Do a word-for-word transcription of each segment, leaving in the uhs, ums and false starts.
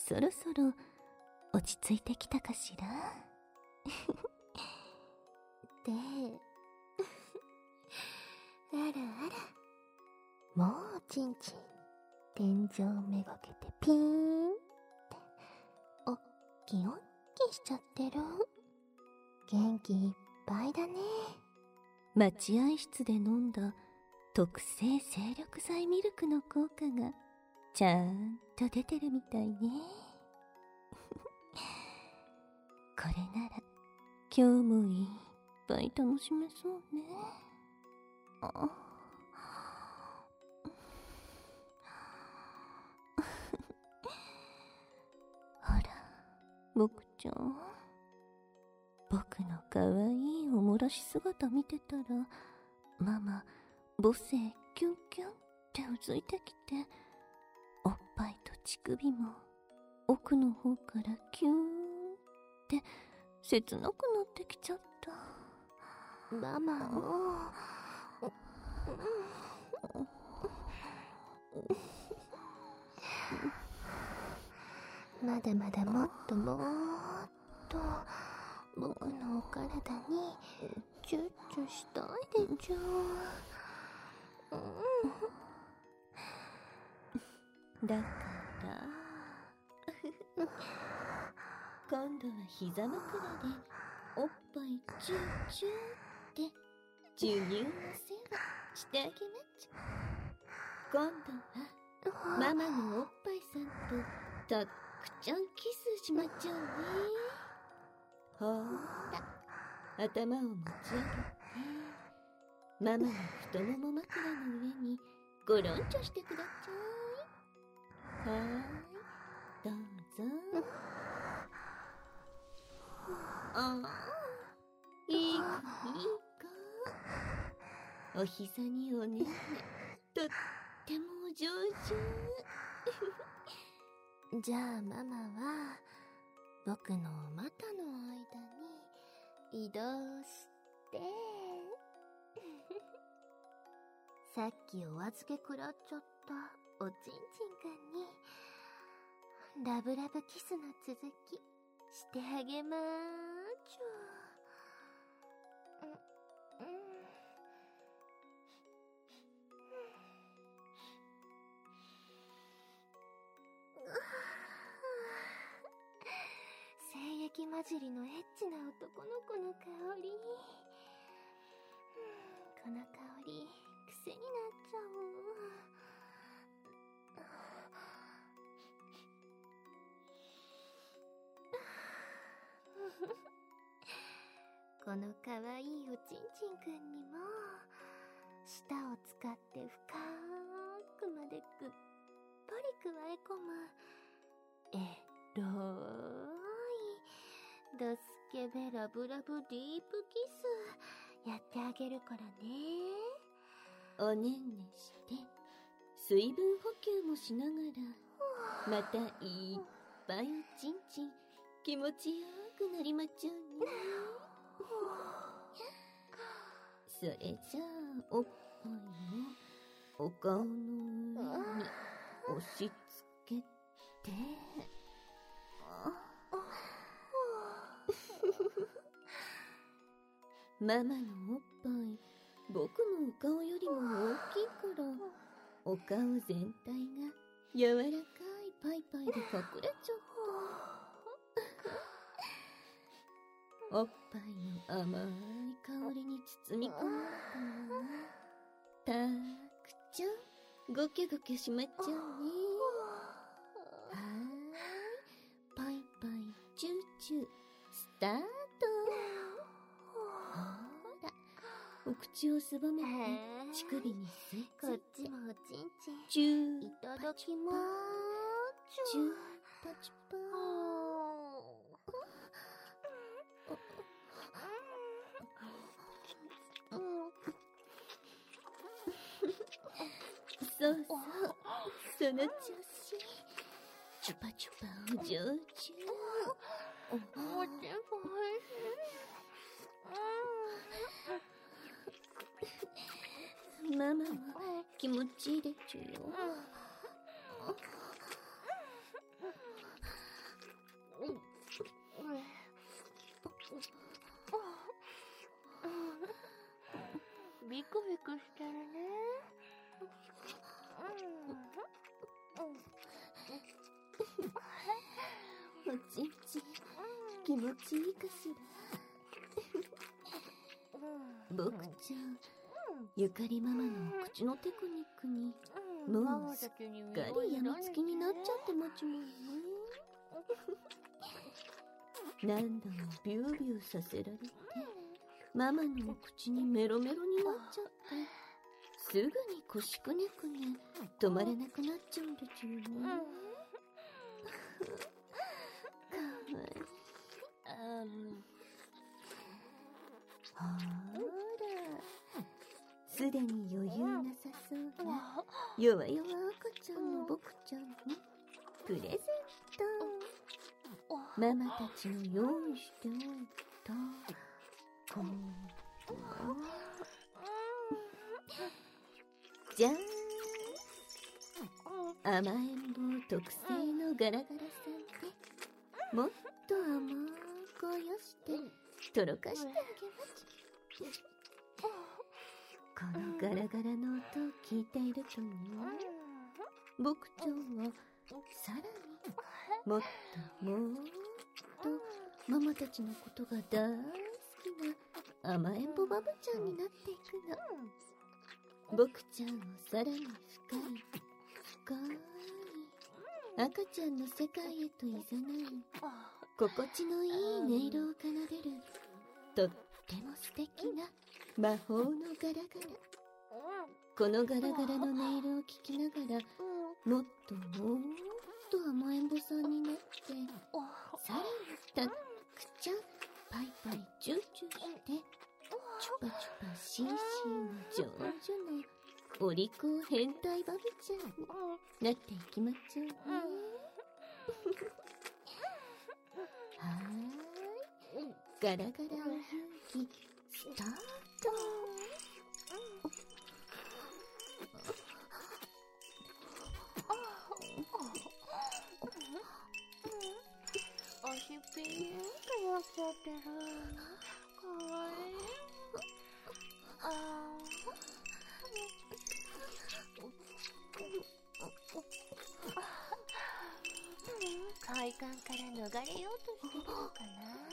そろそろ落ち着いてきたかしら。 で、あらあら、もうちんちん天井めがけてピーンっておっきおっきしちゃってる。元気いっぱいだね。 待合室で飲んだ特製精力剤ミルクの効果がちゃんと出てるみたいね。これなら今日もいっぱい楽しめそうね。あほら、僕ちゃん、僕のかわいいおもらし姿見てたら、ママ母性キュンキュンってうずいてきて、おっぱいと乳首も奥の方からキューンって切なくなってきちゃった。 ママもまだまだもっともっと僕のお体にチュッチュしたいでちゅ。 だから今度は膝枕でおっぱいチューチューって授乳の世話してあげまちゅ。今度はママのおっぱいさんとたっくちゃんキスしまちゃうね。ほーら、頭を持ち上げてママの太もも枕の上にゴロンチョしてくだちゃい。はーい、どうぞ。ああ、いい子いい子。お膝におねんね、とってもお上手。 じゃあママは僕の股の間に移動してさっきお預け食らっちゃったおちんちんくんにラブラブキスの続きしてあげまーちゅ。うんうん精液混じりのエッチな男の子の香り。この香り癖になっちゃう。このかわいいおちんちんくんにも舌を使って深くまでぐっぽりくわえ込むエロいドスケベラブラブディープキスやってあげるからね。 おねんねして水分補給もしながらまたいっぱいおちんちん気持ちよくなりまちゅうね。それじゃあおっぱいをお顔の上に押し付けてママのおっぱい僕のお顔よりも大きいからお顔全体が柔らかいパイパイで隠れちゃった。おっぱいの甘い香りに包み込まれたらたくちゃんゴキョゴキョしまっちゃうね。はーい、パイパイチューチュースタート。ほら、お口をすぼめて乳首に吸いこ付いってちもおちんちんチューいただきまーチューパチパそうそう、その調子。チュパチュパお上手。 おちんぽおいしい。 ママは気持ちいいでちゅよ。 ビクビクしてるね。 おちんちん、気持ちいいかしら。僕ちゃん、ゆかりママの口のテクニックにもうすっかりやみつきになっちゃってまちもんね。何度もビュービューさせられて、ママの口にメロメロになっちゃって、すぐに腰くねくね止まれなくなっちゃうんですよね。かわいい。ほーら、すでに余裕なさそうな弱々赤ちゃんの僕ちゃんにプレゼント。ママたちの用意しておいたこんじゃーん、甘えん坊特製のガラガラさんでもっと甘くあやしてとろかしてあげます。このガラガラの音を聞いているとね、僕ちゃんはさらにもっともっとママたちのことが大好きな甘えん坊バブちゃんになっていくの。僕ちゃんをさらに深い深い赤ちゃんの世界へといざない心地のいい音色を奏でるとっても素敵な魔法のガラガラ。このガラガラの音色を聞きながらもっともっと甘えん坊さんになって、さらにたっくちゃんパイパイチューチューしてチュパチュパシーシーの上手なお利口変態バブちゃんになっていきましょうね。はーい、ガラガラお遊戯スタート。 足ピーンってなっちゃってる。かわいい。あー、快感から逃れようとしてるのかな。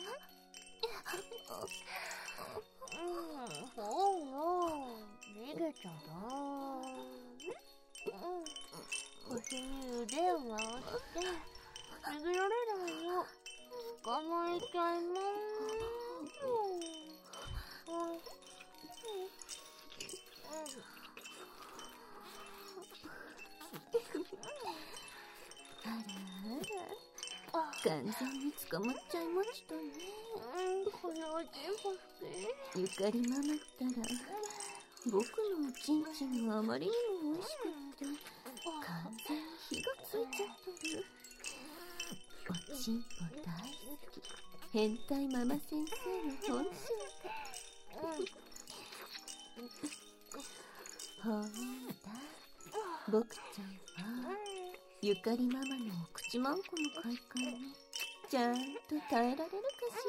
うん、ほうよ、逃げちゃだ。うん、腰に腕を回して逃げられないよ。捕まえちゃいまーす。うんうんあらあら、完全に捕まっちゃいましたね。 うん、このおちんぽ好き。 ゆかりママったら僕のおちんちんがあまりにも美味しくって完全に火がついちゃってる。おちんぽ大好き変態ママ先生の本性がほーだ、僕ちゃんはゆかりママのお口まんこの快感にちゃんと耐えられるかし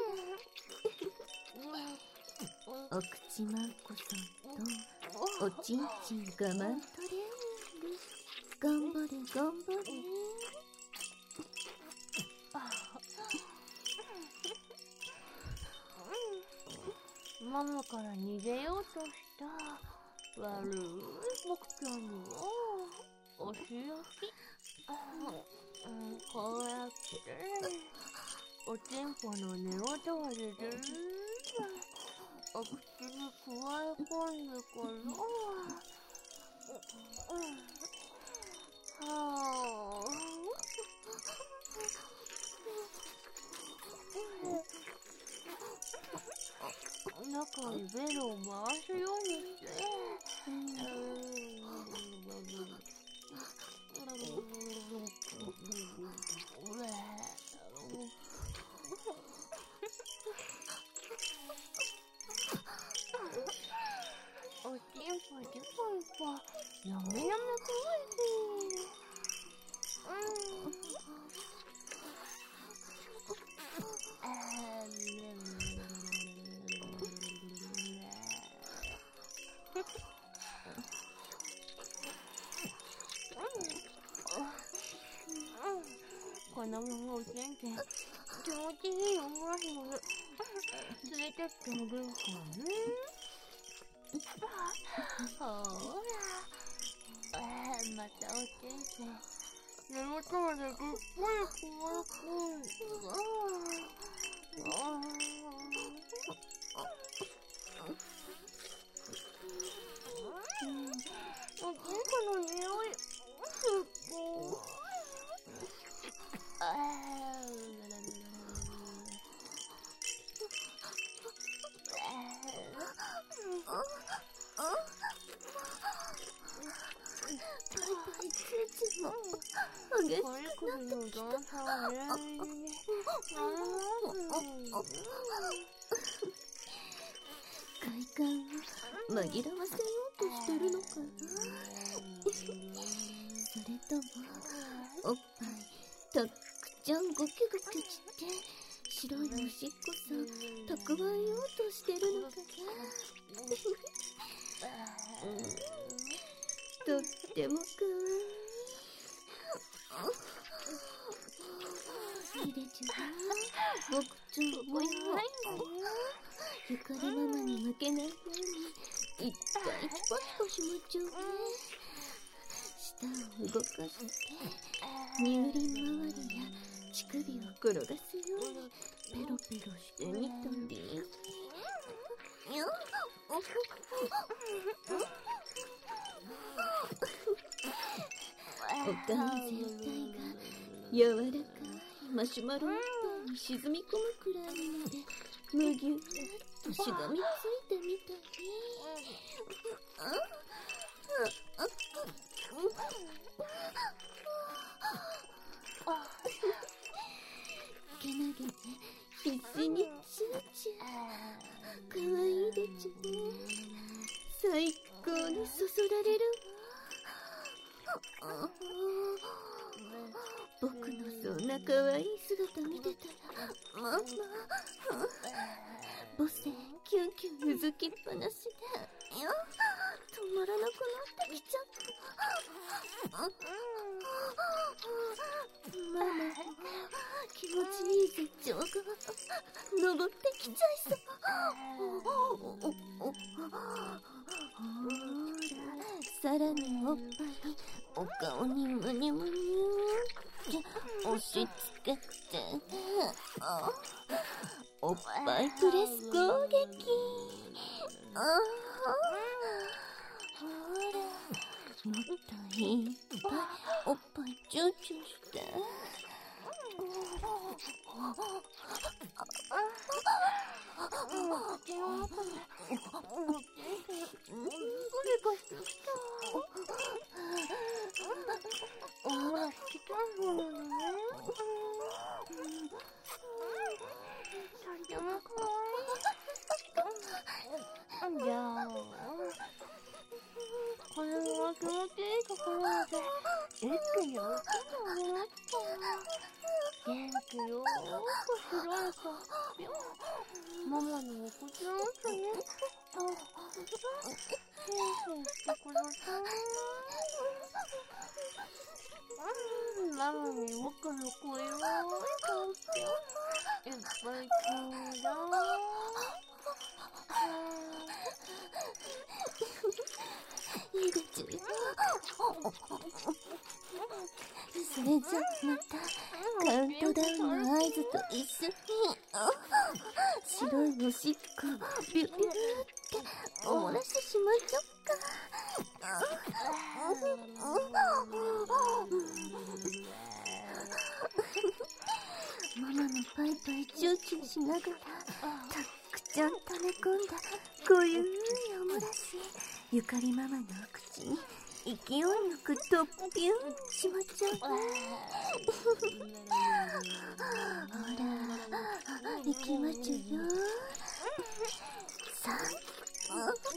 ら。お口まんこさんとおちんちん我慢トレーニング頑張れ頑張れ。 ママから逃げようとした悪い僕ちゃんにはお仕置き。うん、こうやっておちんぽの根元まで全部お口にくわえ込んでから、はぁ中にベルを回すようにして、おちんぽちぽんぽやめやめかわいい。 なものをせんけん、気持ちいい思わしもる。連れてってあげるからね。ほら。あー、またお先生。根元までぐっぽり壊れ込んだ。あー。お金の匂い。すっごい。あ快感を紛らわせようとしてるのかな。それともおっぱいたっくちゃんゴキゴキして白いおしっこさん蓄えようとしてるのかな。とってもかわいい。ひでちゃん、僕ちゃんもゆかりママに負けないようにいっぱいパシパシもちょうね。舌を動かして乳輪周りや乳首を転がすようにペロペロしてみたり。おかん全体が柔らかいマシュマロいっぱいに沈み込むくらいまでむぎゅっとしがみついてみたり。けなげで必死にチューチュー。かわいいでちゅね。最高にそそられるわ。僕のそんなかわいい姿見てたらママ母性キュンキュンうずきっぱなしで止まらなくなってきちゃった。ママ気持ちいい絶頂が登ってきちゃいそう。ほらさらにおっぱいお顔にむにゅむにゅって押し付けておっぱいプレス攻撃。あほらもっといっぱいおっぱいチューチューして。口の中でゴリゴリしてきた。おもらしきたいものだね。それでもかわいい。じゃあこれは気持ちいいところで一気に大きくなった。元気よーく広いかママのお口の中にあっ変身してください。うんママに僕の声をいっぱいちょうだい。いいでちゅよ。それじゃまたカウントダウンの合図と一緒に白いおしっこビュビュってお漏らしてしまっちゃおっか。ママのパイパイチューチューしながらたっくちゃん溜め込んだこゆいお漏らしゆかりママのお口に勢いよくトッピュンしまっちゃう。ほら行きまちゅよ。さあ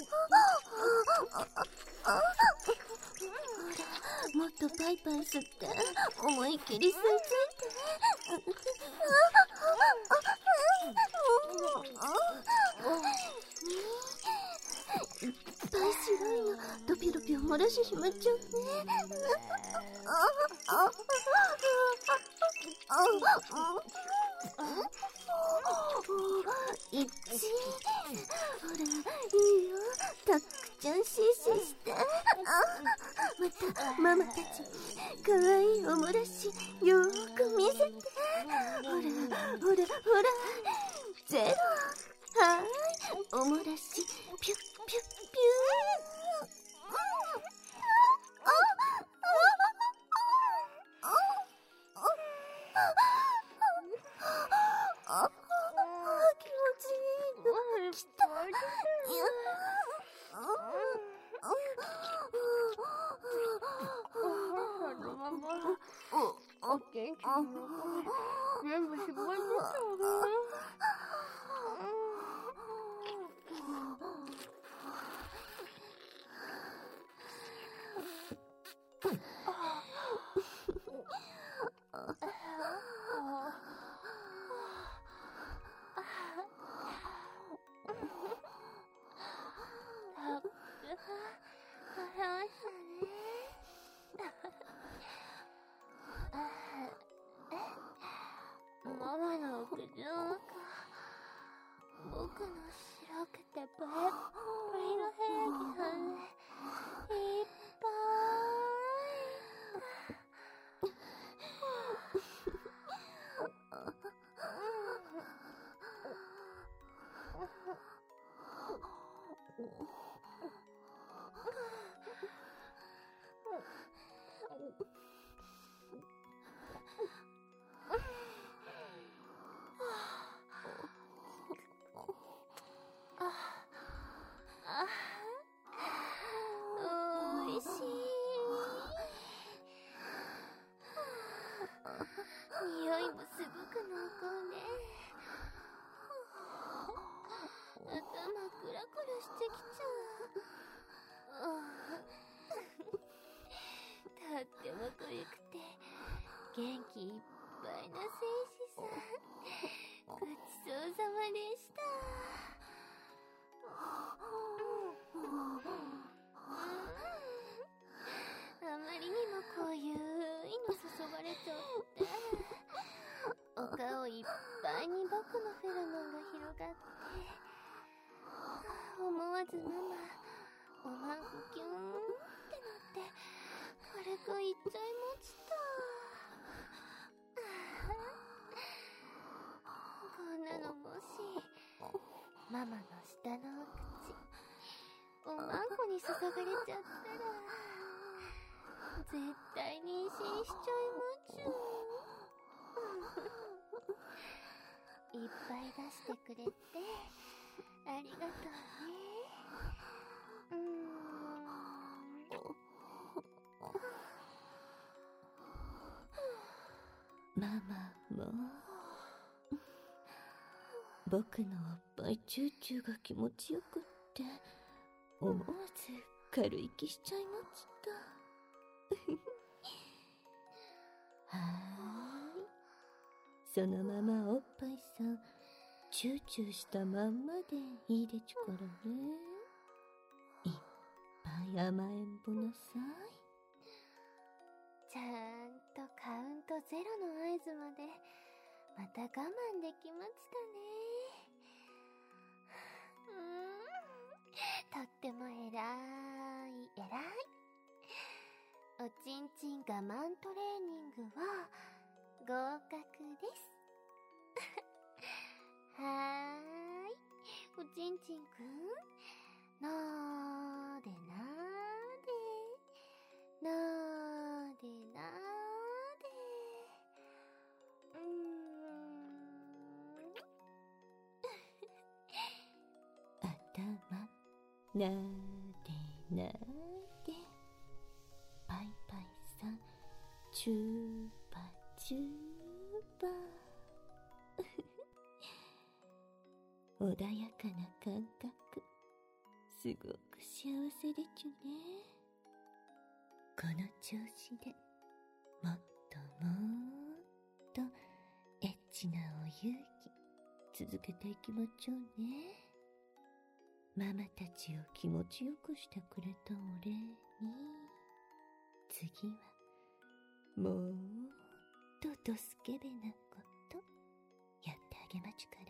ほらもっとパイパイ吸って思いっきり吸い付いて。いっぱい白いのドピロピ漏らしてしまっちゃうね。 いち、ほら、いいよ、たっくちゃんシーシーして。またママたちにかわいいおもらしよーく見せて。ほらほらほら、ゼロ。はーい、おもらしピュッピュッピュー。気持ちいいの来た。 お元気なの全部絞り出したわね。ママの口の中、僕の白くてプリップリのヘアキさんでいっぱおいしい。匂いもすごく濃厚ね。頭クラクラしてきちゃう。とっても濃ゆくて元気いっぱいな戦士さん、ごちそうさまでした。あまりにもこういういの注がれちゃってお顔いっぱいに僕のフェロモンが広がって思わずママおまんこキューンってなって軽くいっちゃいました。こんなのもしママの下のお口おまんこに注がれちゃったら絶対妊娠しちゃいまちゅ。いっぱい出してくれてありがとうね。うーん。 ママも僕のおっぱいチューチューが気持ちよくって思わず軽息しちゃいました。はーい、そのままおっぱいさんチューチューしたまんまでいいでちゅからね。いっぱい甘えんぼなさい。 ちゃんとカウントゼロの合図までまた我慢できましたね。うーん、とってもえらいえらい。おちんちん我慢トレーニングは合格です。はーい、おちんちんくん、なーでなーでなーでなーで、うーん頭なでなでパイパイさんチューバチューバ穏やかな感覚すごく幸せでちゅね。この調子でもっともっとエッチなお遊戯続けていきまちょうね。ママたちを気持ちよくしてくれたお礼に次はもっとドスケベなことやってあげまちゅか